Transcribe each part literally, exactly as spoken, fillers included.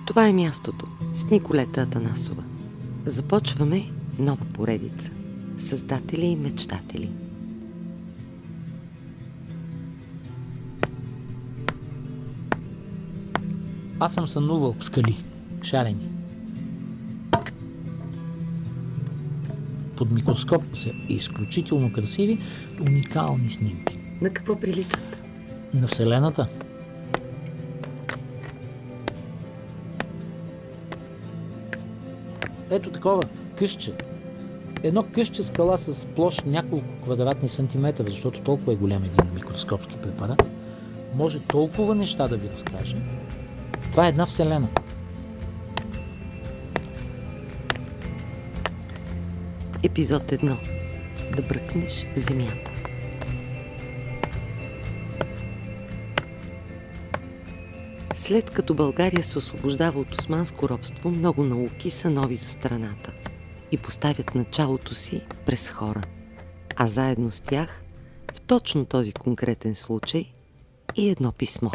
Това е мястото с Николета Атанасова. Започваме нова поредица. Създатели и мечтатели. Аз съм сънувал скали, шарени. Под микроскоп са изключително красиви, уникални снимки. На какво приличат? На Вселената. Ето такова къщче. Едно къщче скала с площ няколко квадратни сантиметра, защото толкова е голям един микроскопски препарат, може толкова неща да ви разкаже. Това е една Вселена. Епизод едно. Да бръкнеш в земята. След като България се освобождава от османско робство, много науки са нови за страната и поставят началото си през хора. А заедно с тях, в точно този конкретен случай, и едно писмо.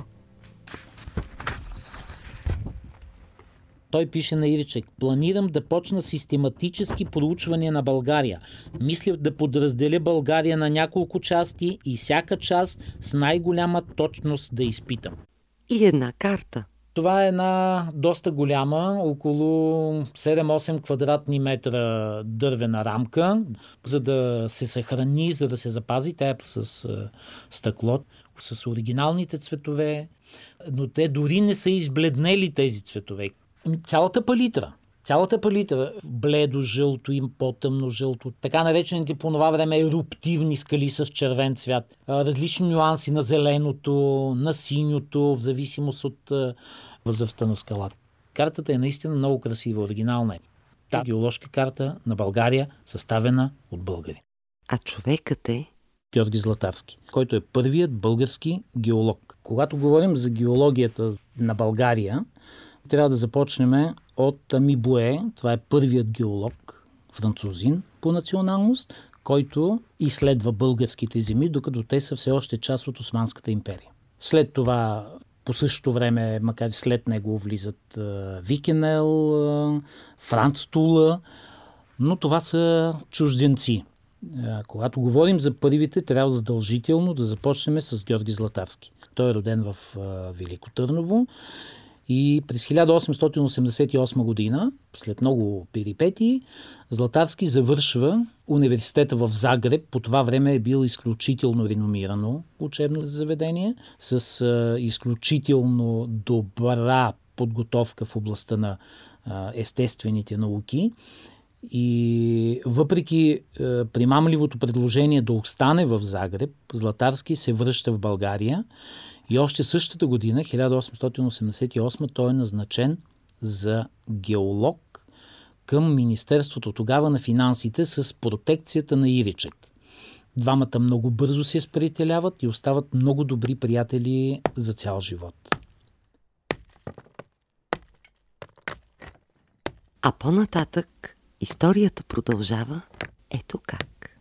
Той пише на Иричек: планирам да почна систематически проучвания на България. Мисля да подразделя България на няколко части и всяка част с най-голяма точност да изпитам. И една карта. Това е една доста голяма, около седем-осем квадратни метра дървена рамка, за да се съхрани, за да се запази. Тя е с е, стъкло, с оригиналните цветове, но те дори не са избледнели тези цветове. Цялата палитра, цялата палитра, бледо жълто и по-тъмно жълто, така наречените по това време еруптивни скали с червен цвят, различни нюанси на зеленото, на синьото, в зависимост от възрастта на скалата. Картата е наистина много красива, оригинална е. Та геоложка карта на България, съставена от българи. А човекът е Георги Златарски, който е първият български геолог. Когато говорим за геологията на България, трябва да започнем от Ами Буе. Това е първият геолог, французин по националност, който изследва българските земи, докато те са все още част от Османската империя. След това, по същото време, макар и след него, влизат Викенел, Франц Тула, но това са чужденци. Когато говорим за първите, трябва задължително да започнем с Георги Златарски. Той е роден в Велико Търново и през хиляда осемстотин осемдесет и осма година, след много перипетии, Златарски завършва университета в Загреб. По това време е бил изключително реномирано учебно заведение, с а, изключително добра подготовка в областта на а, естествените науки. И въпреки е, примамливото предложение да остане в Загреб, Златарски се връща в България и още същата година, хиляда осемстотин осемдесет и осма, той е назначен за геолог към Министерството тогава на финансите с протекцията на Иричек. Двамата много бързо се сприятеляват и остават много добри приятели за цял живот. А по-нататък историята продължава ето как.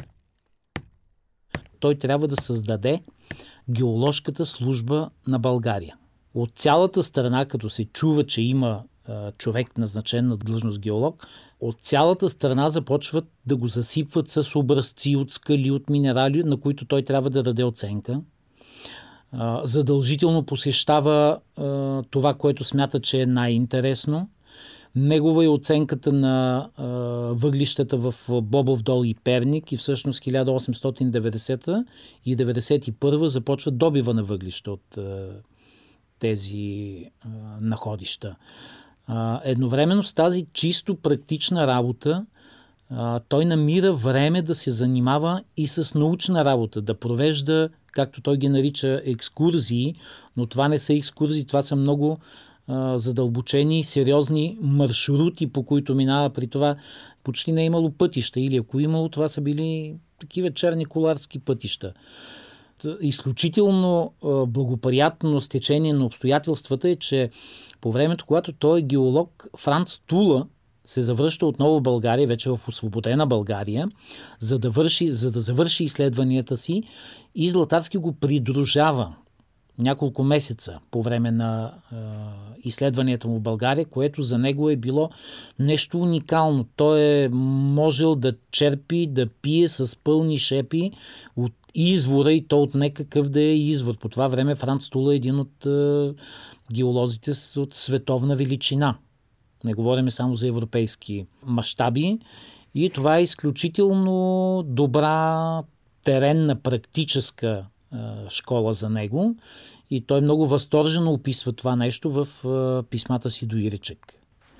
Той трябва да създаде геоложката служба на България. От цялата страна, като се чува, че има а, човек назначен на длъжност геолог, от цялата страна започват да го засипват с образци от скали, от минерали, на които той трябва да даде оценка. А, задължително посещава а, това, което смята, че е най-интересно. Негова е оценката на а, въглищата в Бобов дол и Перник и всъщност хиляда осемстотин деветдесета и деветдесет и първа започва добива на въглища от а, тези а, находища. А, едновременно с тази чисто практична работа а, той намира време да се занимава и с научна работа, да провежда, както той ги нарича, екскурзии, но това не са екскурзии, това са много задълбочени и сериозни маршрути, по които минава. При това почти не е имало пътища, или ако имало, това са били такива черни коларски пътища. Изключително благоприятно стечение на обстоятелствата е, че по времето, когато той е геолог, Франц Тула се завръща отново в България, вече в освободена България, за да, върши, за да завърши изследванията си, и Златарски го придружава няколко месеца по време на е, изследванията му в България, което за него е било нещо уникално. Той е можел да черпи, да пие с пълни шепи от извора, и то от некакъв да е извор. По това време Франц Тула е един от е, геолозите от световна величина. Не говорим само за европейски мащаби. И това е изключително добра теренна, практическа е, школа за него. И той много възторжено описва това нещо в е, писмата си до Иречек.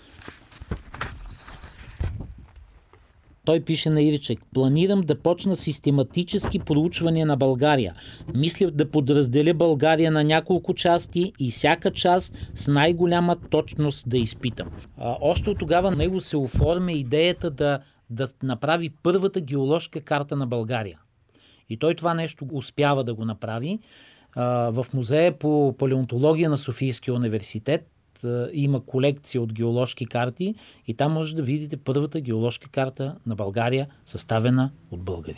Той пише на Иречек: планирам да почна систематически проучване на България. Мисля да подразделя България на няколко части и всяка част с най-голяма точност да изпитам. А, още от тогава на него се оформя идеята да, да направи първата геоложка карта на България. И той това нещо успява да го направи. А, в музея по палеонтология на Софийския университет има колекция от геоложки карти и там може да видите първата геоложка карта на България, съставена от българи.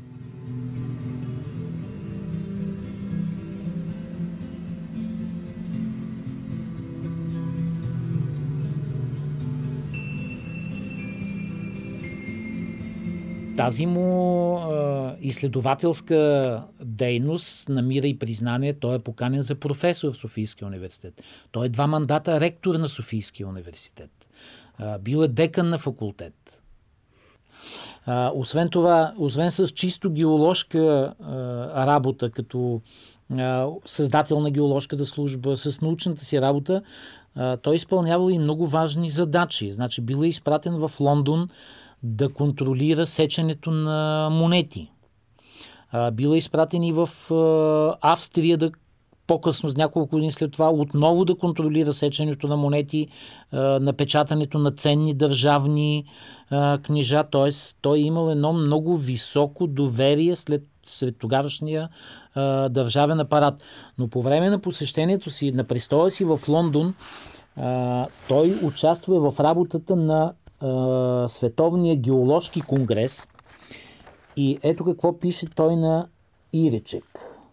Тази му е, изследователска дейност намира и признание. Той е поканен за професор в Софийския университет. Той е два мандата ректор на Софийския университет. Е, бил е декан на факултет. Е, освен това, освен с чисто геоложка е, работа, като е, създател на геоложката служба, с научната си работа, е, той изпълнявал и много важни задачи. Значи, бил е изпратен в Лондон да контролира сеченето на монети. А, била изпратен и в а, Австрия, да, по-късно, с няколко години след това, отново да контролира сеченето на монети, а, напечатането на ценни държавни а, книжа. Т.е. той е имал едно много високо доверие след, сред тогавашния а, държавен апарат. Но по време на посещението си, на престоя си в Лондон, а, той участва в работата на Световния геоложки конгрес. И ето какво пише той на Иречек.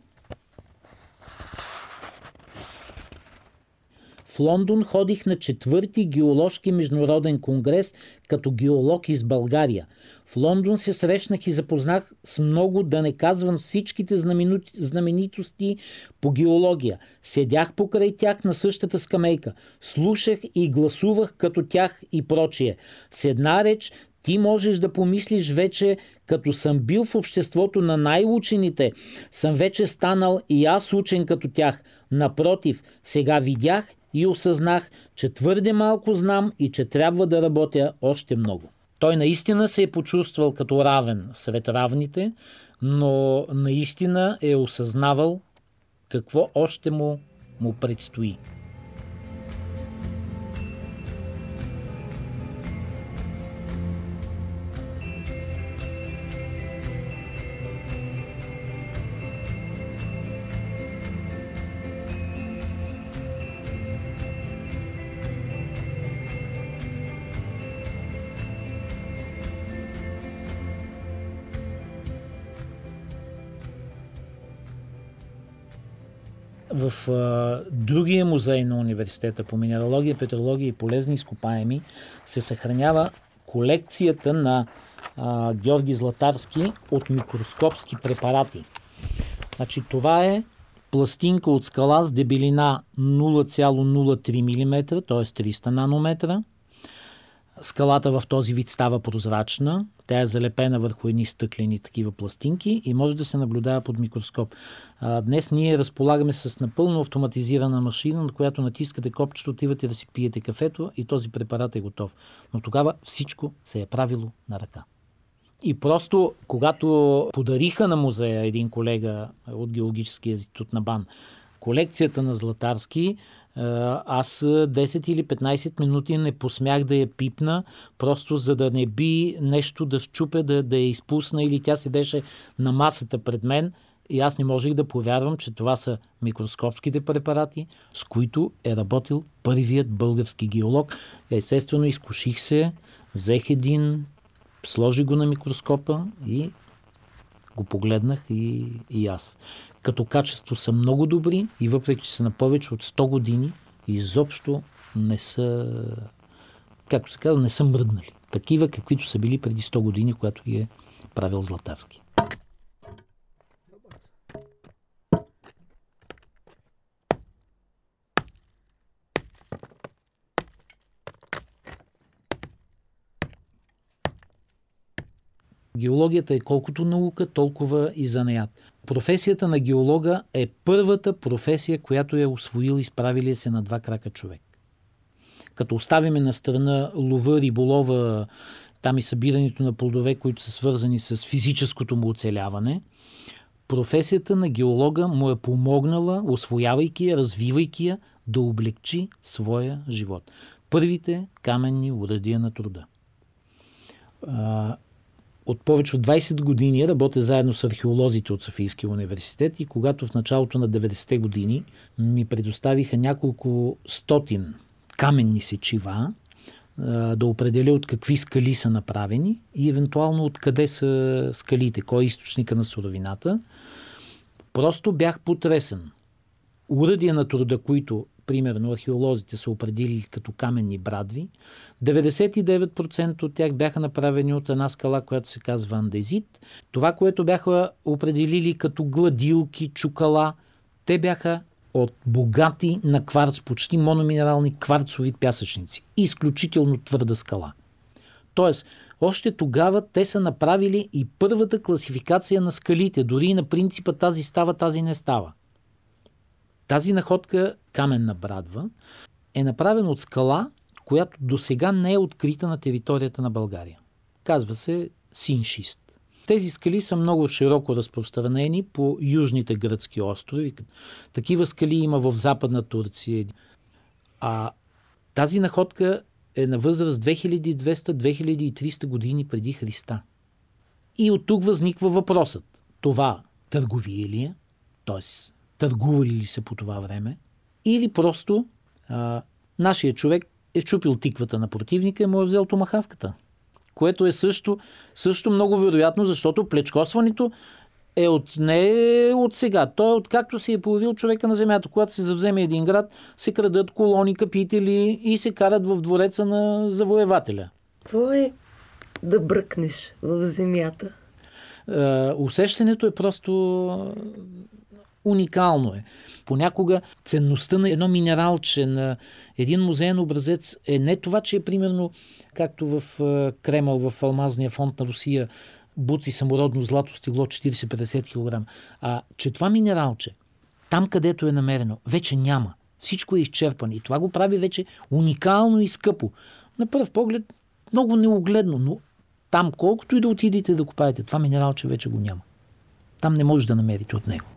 В Лондон ходих на четвърти геоложки международен конгрес като геолог из България. В Лондон се срещнах и запознах с много, да не казвам всичките знаменитости по геология. Седях покрай тях на същата скамейка. Слушах и гласувах като тях и прочие. С една реч, ти можеш да помислиш вече, като съм бил в обществото на най-учените, съм вече станал и аз учен като тях. Напротив, сега видях и осъзнах, че твърде малко знам и че трябва да работя още много. Той наистина се е почувствал като равен сред равните, но наистина е осъзнавал какво още му, му предстои. В а, другия музей на университета по минералогия, петрология и полезни изкопаеми се съхранява колекцията на а, Георги Златарски от микроскопски препарати. Значи, това е пластинка от скала с дебелина нула цяло нула три милиметра, т.е. триста нанометра. Скалата в този вид става прозрачна. Тя е залепена върху едни стъклени такива пластинки и може да се наблюдава под микроскоп. А, днес ние разполагаме с напълно автоматизирана машина, на която натискате копчето, отивате да си пиете кафето и този препарат е готов. Но тогава всичко се е правило на ръка. И просто, когато подариха на музея един колега от Геологическия институт на БАН колекцията на Златарски, аз десет или петнайсет минути не посмях да я пипна, просто за да не би нещо да счупя, да, да я изпусна, или тя седеше на масата пред мен и аз не можех да повярвам, че това са микроскопските препарати, с които е работил първият български геолог. Естествено, изкуших се, взех един, сложих го на микроскопа и го погледнах и, и аз. като качество са много добри и въпреки, че са на повече от сто години, изобщо не са, както се казва, не са мръднали. Такива, каквито са били преди сто години, когато ги е правил Златарски. Геологията е колкото наука, толкова и занаят. Професията на геолога е първата професия, която е усвоил изправилия се на два крака човек. Като оставиме на страна лова, риболова, там и събирането на плодове, които са свързани с физическото му оцеляване, професията на геолога му е помогнала, усвоявайки я, развивайки я, да облегчи своя живот. Първите каменни уръдия на труда. От повече от двайсет години работя заедно с археолозите от Софийския университет и когато в началото на деветдесетте години ми предоставиха няколко стотин каменни сечива, да определя от какви скали са направени и евентуално откъде са скалите, кой е източника на суровината, просто бях потресен. Уръдия на труда, които примерно археолозите са определили като каменни брадви, деветдесет и девет процента от тях бяха направени от една скала, която се казва андезит. Това, което бяха определили като гладилки, чукала, те бяха от богати на кварц, почти мономинерални кварцови пясъчници. Изключително твърда скала. Тоест, още тогава те са направили и първата класификация на скалите, дори и на принципа тази става, тази не става. Тази находка, каменна брадва, е направена от скала, която досега не е открита на територията на България. Казва се синшист. Тези скали са много широко разпространени по южните гръцки острови. Такива скали има в Западна Турция. А тази находка е на възраст две хиляди и двеста до две хиляди и триста години преди Христа. И от тук възниква въпросът. Това търговия ли е? Тоест, търгували ли се по това време? Или просто а, нашия човек е щупил тиквата на противника и му е взел томахавката? Което е също, също много вероятно, защото плечкосването е от, не е от сега. То е откакто се е появил човека на земята. Когато се завземе един град, се крадат колони, капители и се карат в двореца на завоевателя. Какво е да бръкнеш в земята? Е, усещането е просто уникално е. Понякога ценността на едно минералче, на един музеен образец е не това, че е примерно, както в Кремъл, в Алмазния фонд на Русия, буци самородно злато стегло четирийсет до петдесет килограма, а че това минералче, там където е намерено, вече няма. Всичко е изчерпано и това го прави вече уникално и скъпо. На пръв поглед много неогледно, но там колкото и да отидете да купаете, това минералче вече го няма. Там не може да намерите от него.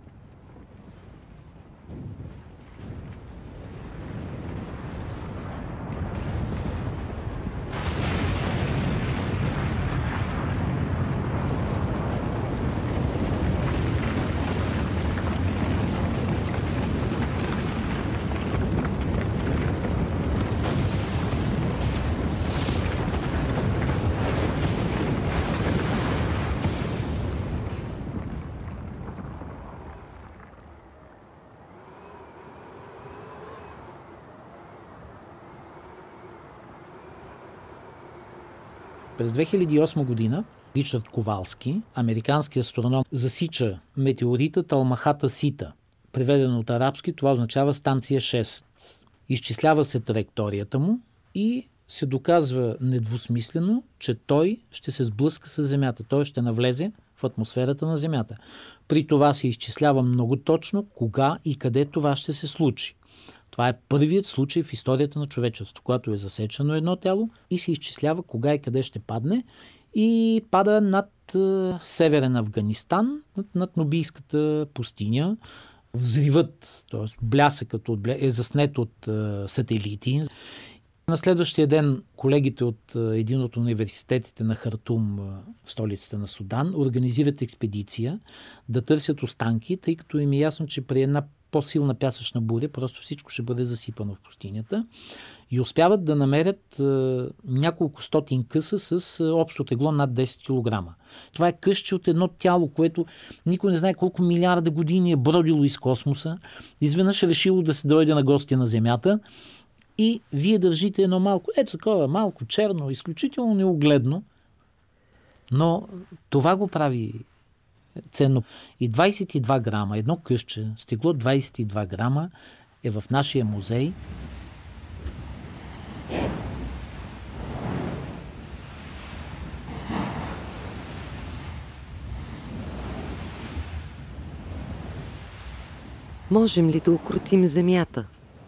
През две хиляди и осма година Ричард Ковалски, американски астроном, засича метеорита Талмахата Сита. Преведено от арабски, това означава станция шест. Изчислява се траекторията му и се доказва недвусмислено, че той ще се сблъска с Земята. Той ще навлезе в атмосферата на Земята. При това се изчислява много точно кога и къде това ще се случи. Това е първият случай в историята на човечеството, когато е засечено едно тяло и се изчислява кога и къде ще падне и пада над е, северен Афганистан, над, над Нубийската пустиня. Взривът, т.е. блясъкът от бля... е заснет от е, сателити. На следващия ден колегите от е, един от университетите на Хартум, е, столицата на Судан, организират експедиция да търсят останки, тъй като им е ясно, че при една по-силна пясъчна буря, просто всичко ще бъде засипано в пустинята. И успяват да намерят е, няколко стотин къса с е, общо тегло над десет килограма. Това е късче от едно тяло, което никой не знае колко милиарда години е бродило из космоса. Изведнъж решило да се дойде на гости на Земята и вие държите едно малко, ето такова, малко черно, изключително неогледно, но това го прави ценно. И двадесет и два грама, едно късче, с тегло двадесет и два грама е в нашия музей. Можем ли да укротим Земята?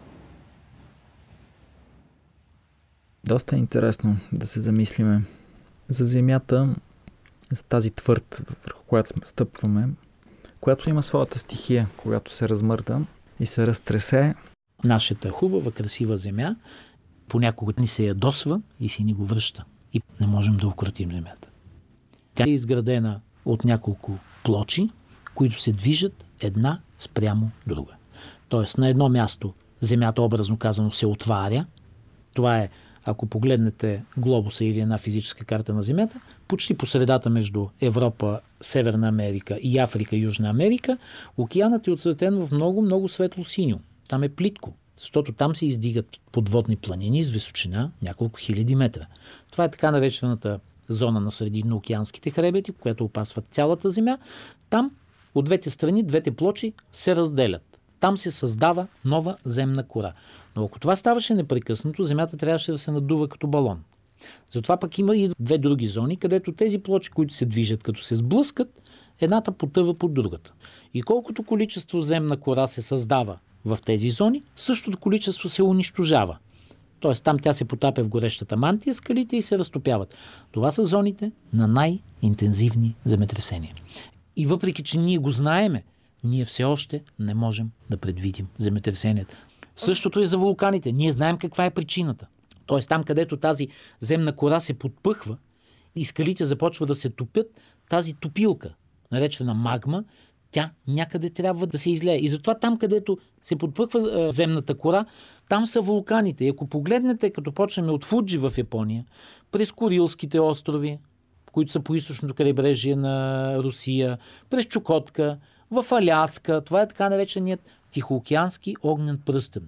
Доста е интересно да се замислиме за Земята, за тази твърд, върху която стъпваме, която има своята стихия, когато се размърда и се разтресе. Нашата хубава, красива Земя понякога ни се ядосва и си ни го връща. И не можем да укротим Земята. Тя е изградена от няколко плочи, които се движат една спрямо друга. Тоест на едно място Земята, образно казано, се отваря. Това е, ако погледнете глобуса или една физическа карта на Земята, почти по средата между Европа, Северна Америка и Африка, Южна Америка, океанът е отцветен в много, много светло-синьо. Там е плитко, защото там се издигат подводни планини с височина няколко хиляди метра. Това е така наречената зона на срединноокеанските хребети, която опасва цялата Земя. Там от двете страни, двете плочи се разделят. Там се създава нова земна кора. Но ако това ставаше непрекъснато, Земята трябваше да се надува като балон. Затова пък има и две други зони, където тези плочи, които се движат, като се сблъскат, едната потъва под другата. И колкото количество земна кора се създава в тези зони, същото количество се унищожава. Тоест там тя се потапя в горещата мантия, скалите и се разтопяват. Това са зоните на най-интензивни земетресения. И въпреки, че ние го знаеме, ние все още не можем да предвидим земетресенията. Същото е за вулканите. Ние знаем каква е причината. Тоест там, където тази земна кора се подпъхва и скалите започват да се топят, тази топилка, наречена магма, тя някъде трябва да се излее. И затова там, където се подпъхва земната кора, там са вулканите. И ако погледнете, като почнем от Фуджи в Япония, през Курилските острови, които са по източното крайбрежие на Русия, през Чукотка, в Аляска, това е така нареченият Тихоокеански огнен пръстен.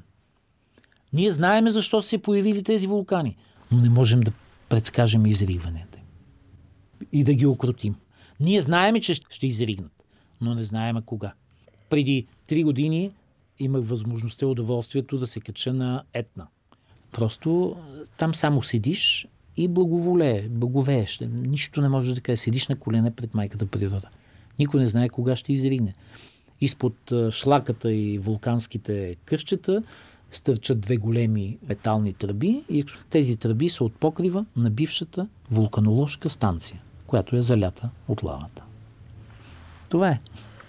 Ние знаеме защо се появили тези вулкани, но не можем да предскажем изригването и да ги укротим. Ние знаеме, че ще изригнат, но не знаем кога. Преди три години имах възможността и удоволствието да се кача на Етна. Просто там само седиш и благоволее, благовееш. Нищо не можеш да кажеш. Седиш на колене пред майката природа. Никой не знае кога ще изригне. Изпод шлаката и вулканските къщета стърчат две големи метални тръби и тези тръби са от покрива на бившата вулканоложка станция, която е залята от лавата. Това е.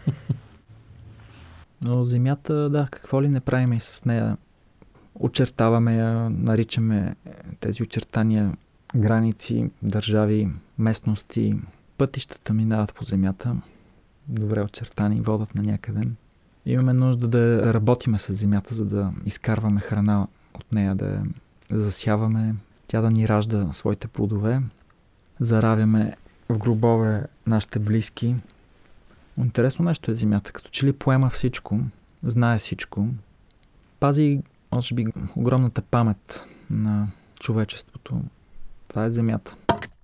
Но Земята, да, какво ли не правим и с нея? Очертаваме я, наричаме тези очертания граници, държави, местности, пътищата минават по Земята, добре очертани, водят на някъде. Имаме нужда да работиме с Земята, за да изкарваме храна от нея, да я засяваме, тя да ни ражда своите плодове, заравяме в гробове нашите близки. Интересно нещо е Земята, като че ли поема всичко, знае всичко, пази, може би, огромната памет на човечеството. Това е Земята.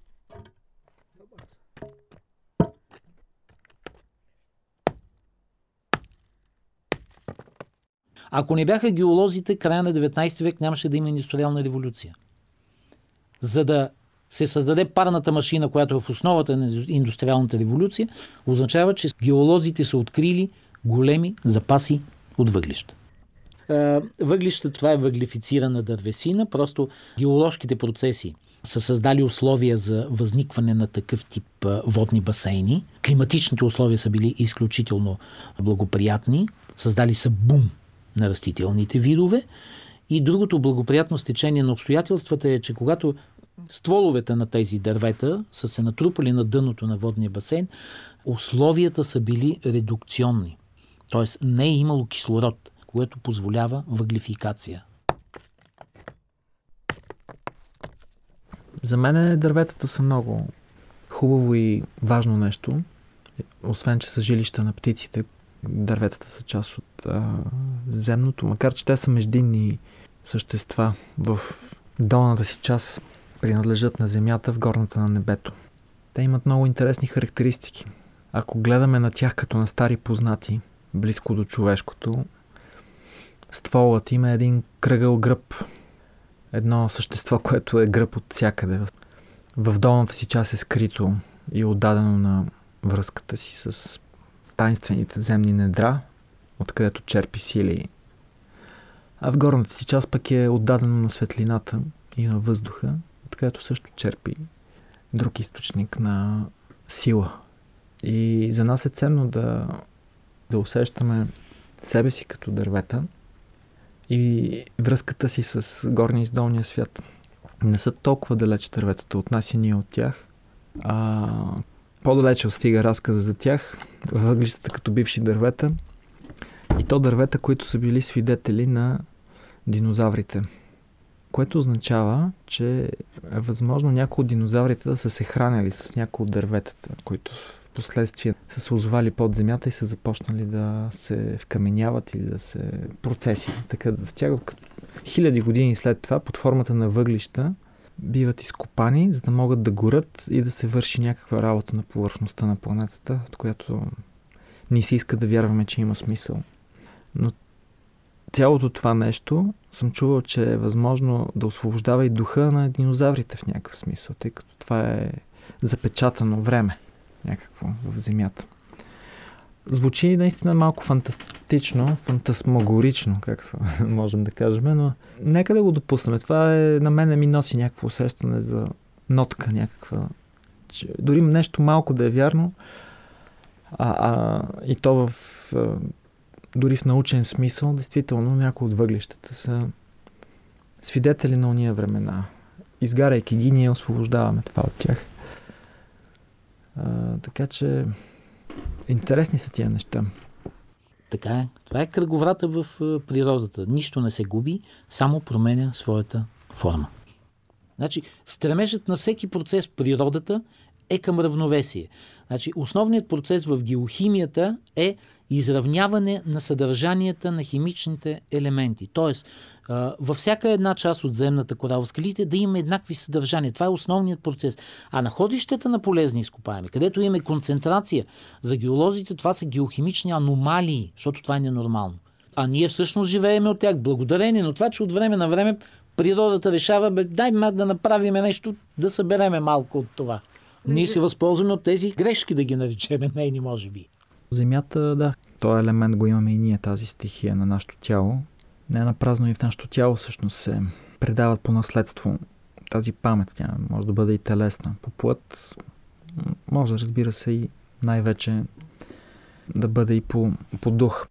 Ако не бяха геолозите, края на деветнадесети век нямаше да има индустриална революция. За да се създаде парната машина, която е в основата на индустриалната революция, означава, че геолозите са открили големи запаси от въглища. Въглища, това е въглефицирана дървесина, просто геоложките процеси са създали условия за възникване на такъв тип водни басейни. Климатичните условия са били изключително благоприятни, създали са бум на растителните видове и другото благоприятно стечение на обстоятелствата е, че когато стволовете на тези дървета са се натрупали на дъното на водния басейн, условията са били редукционни. Тоест не е имало кислород, което позволява въглификация. За мен дърветата са много хубаво и важно нещо. Освен, че са жилища на птиците, дърветата са част от а, земното, макар че те са междинни същества. В долната си част принадлежат на земята, в горната на небето. Те имат много интересни характеристики. Ако гледаме на тях като на стари познати, близко до човешкото, стволът им е един кръгъл гръб. Едно същество, което е гръб от всякъде. В долната си част е скрито и отдадено на връзката си с тайнствените земни недра, откъдето черпи сили. А в горната си част пък е отдадено на светлината и на въздуха, откъдето също черпи друг източник на сила. И за нас е ценно да, да усещаме себе си като дървета и връзката си с горния и с долния свят. Не са толкова далече дърветата от нас и ние от тях, а по-далече стига разказа за тях, въглищата като бивши дървета, и то дървета, които са били свидетели на динозаврите. Което означава, че е възможно някои от динозаврите да са се хранили с някои от дърветата, които в последствие са се озовали под земята и са започнали да се вкаменяват или да се процеси. Така в тях хиляди години след това, под формата на въглища, биват изкопани, за да могат да горят и да се върши някаква работа на повърхността на планетата, от която ни се иска да вярваме, че има смисъл. Но цялото това нещо съм чувал, че е възможно да освобождава и духа на динозаврите в някакъв смисъл, тъй като това е запечатано време някакво в земята. Звучи наистина малко фантастично, фантасмагорично, както можем да кажем, но нека да го допуснем. Това е, на мен ми носи някакво усещане за нотка някаква. Че дори нещо малко да е вярно, а, а, и то в, а, дори в научен смисъл, действително някои от въглищата са свидетели на уния времена. Изгаряйки ги, ние освобождаваме това от тях. А, така че интересни са тия неща. Така е. Това е кръговрата в природата. Нищо не се губи, само променя своята форма. Значи, стремежът на всеки процес в природата е към равновесие. Значи, основният процес в геохимията е изравняване на съдържанията на химичните елементи. Тоест, във всяка една част от земната кора, в скалите, да има еднакви съдържания. Това е основният процес. А находищата на полезни изкопаеми, където имаме концентрация за геолозите, това са геохимични аномалии, защото това е ненормално. А ние всъщност живееме от тях благодарение на това, че от време на време природата решава, бе, дай ма да направим нещо, да събереме малко от това. Ние се възползваме от тези грешки, да ги наречеме нейни, може би. Земята, да, този елемент го имаме и ние, тази стихия на нашето тяло. Не напразно и в нашето тяло всъщност се предават по наследство тази памет. Тя може да бъде и телесна. По плът може, разбира се, и най-вече да бъде и по, по дух.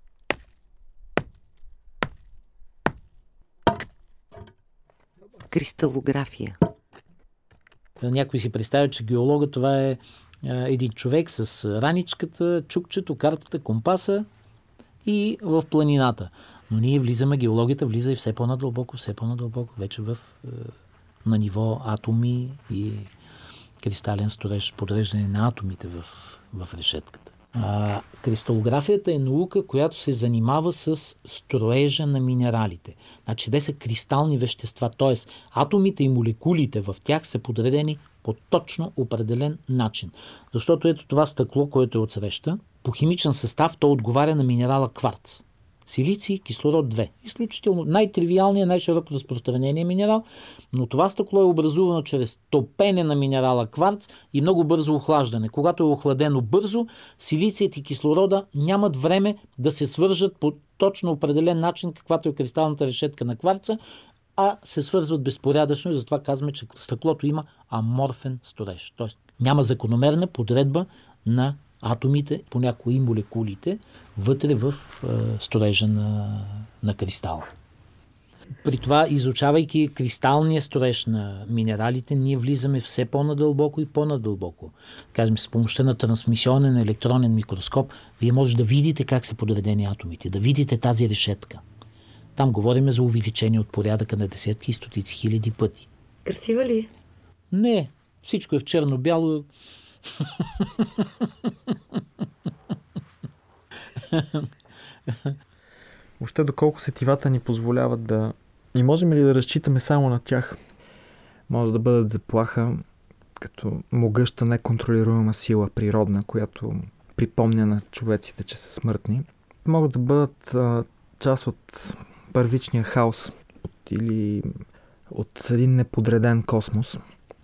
Кристалография. Някой си представя, че геолога това е един човек с раничката, чукчето, картата, компаса и в планината. Но ние влизаме, геологията влиза и все по-надълбоко, все по-надълбоко, вече в, на ниво атоми и кристален строеж, подреждане на атомите в, в решетката. А, кристалографията е наука, която се занимава с строежа на минералите. Значи, те са кристални вещества, т.е. атомите и молекулите в тях са подредени по точно определен начин. Защото ето това стъкло, което е отсреща, по химичен състав то отговаря на минерала кварц. Силиций, кислород две. Изключително най-тривиалният, най-широко разпространение минерал, но това стъкло е образувано чрез топене на минерала кварц и много бързо охлаждане. Когато е охладено бързо, силицият и кислорода нямат време да се свържат по точно определен начин, каквато е кристалната решетка на кварца, а се свързват безпорядъчно и затова казваме, че стъклото има аморфен строеж. Тоест няма закономерна подредба на атомите, понякога и молекулите, вътре в е, строежа на, на кристала. При това, изучавайки кристалния строеж на минералите, ние влизаме все по-надълбоко и по-надълбоко. Кажем, с помощта на трансмисионен електронен микроскоп, вие може да видите как са подредени атомите, да видите тази решетка. Там говорим за увеличение от порядъка на десетки и стотици хиляди пъти. Красива ли? Не, всичко е в черно-бяло. Въобще доколко сетивата ни позволяват да... И можем ли да разчитаме само на тях? Може да бъдат заплаха като могъща неконтролируема сила природна, която припомня на човеците, че са смъртни. Могат да бъдат а, част от първичния хаос от, или от един неподреден космос,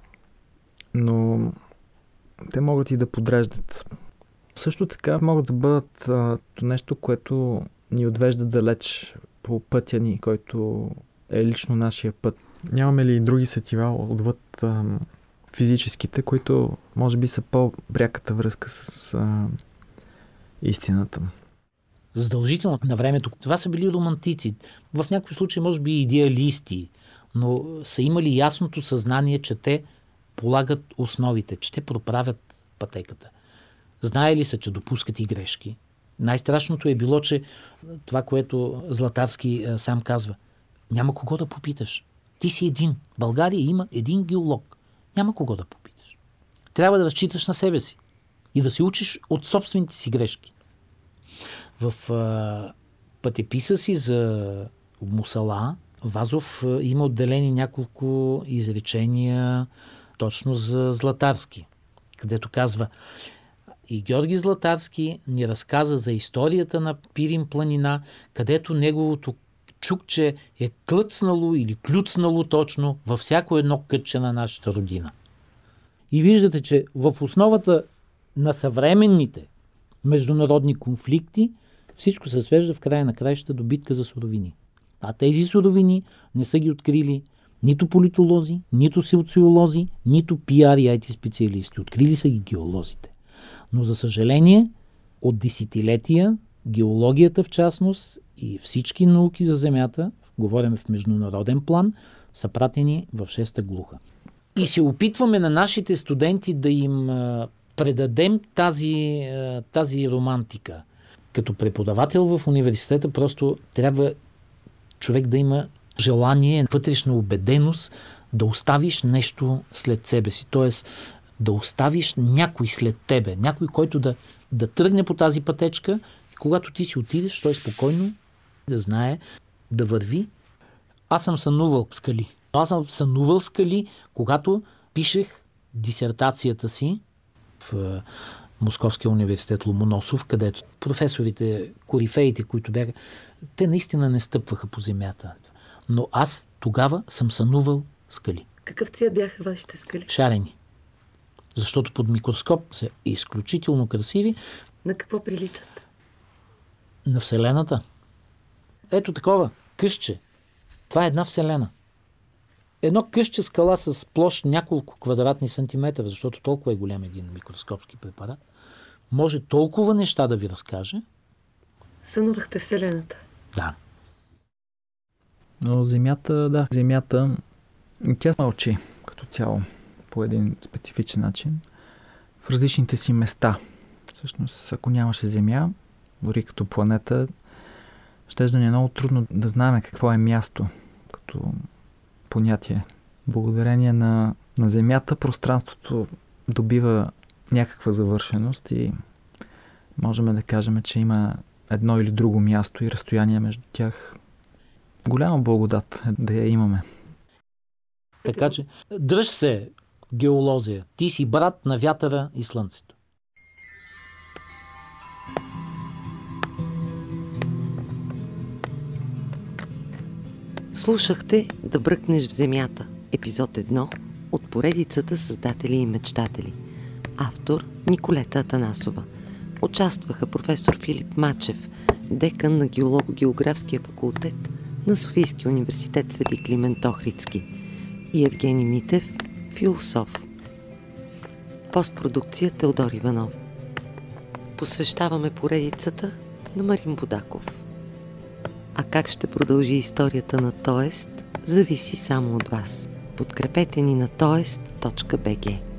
но те могат и да подреждат. Също така могат да бъдат а, нещо, което ни отвежда далеч по пътя ни, който е лично нашия път. Нямаме ли и други сетива отвъд а, физическите, които може би са по-пряката връзка с а, истината? Задължително на времето. Това са били романтици. В някакви случаи може би идеалисти, но са имали ясното съзнание, че те полагат основите, че те проправят пътеката. Знаели са, че допускат и грешки. Най-страшното е било, че това, което Златарски а, сам казва, няма кого да попиташ. Ти си един. България има един геолог. Няма кого да попиташ. Трябва да разчиташ на себе си и да се учиш от собствените си грешки. В а, пътеписа си за Мусала Вазов а, има отделени няколко изречения точно за Златарски, където казва: и Георги Златарски ни разказа за историята на Пирин планина, където неговото чукче е клъцнало или клюцнало точно във всяко едно кътче на нашата родина. И виждате, че в основата на съвременните международни конфликти всичко се свежда в края на краищата до битка за суровини. А тези суровини не са ги открили нито политолози, нито социолози, нито пиар и ай ти специалисти. Открили са ги геолозите. Но за съжаление, от десетилетия геологията в частност и всички науки за Земята, говорим в международен план, са пратени в шеста глуха. И се опитваме на нашите студенти да им а, предадем тази, а, тази романтика. Като преподавател в университета просто трябва човек да има желание, вътрешна убеденост да оставиш нещо след себе си. Тоест да оставиш някой след тебе, някой, който да, да тръгне по тази пътечка и когато ти си отидеш, той спокойно да знае, да върви. Аз съм сънувал скали. Аз съм сънувал скали, когато пишех дисертацията си в Московския университет Ломоносов, където професорите, корифеите, които бяха, те наистина не стъпваха по земята. Но аз тогава съм сънувал скали. Какъв цвят бяха вашите скали? Шарени. Защото под микроскоп са изключително красиви. На какво приличат? На Вселената. Ето такова късче. Това е една Вселена. Едно късче скала с площ няколко квадратни сантиметра, защото толкова е голям един микроскопски препарат, може толкова неща да ви разкаже. Сънувахте Вселената. Да. Но Земята, да, Земята, тя мълчи като цяло по един специфичен начин в различните си места. Всъщност, ако нямаше Земя, дори като планета, ще да ни е много трудно да знаем какво е място като понятие. Благодарение на, на Земята пространството добива някаква завършеност и можем да кажем, че има едно или друго място и разстояние между тях. Голяма благодат е да я имаме. Така че, дръж се, геолозия. Ти си брат на вятъра и слънцето. Слушахте "Да бръкнеш в земята", епизод едно от поредицата "Създатели и мечтатели". Автор Николета Атанасова. Участваха професор Филип Мачев, декан на Геолого-географския факултет на Софийския университет Свети Климент Охридски, и Евгений Митев, философ. Постпродукция Теодор Иванов. Посвещаваме поредицата на Марин Будаков. А как ще продължи историята на Тоест, зависи само от вас. Подкрепете ни на тоест точка би джи.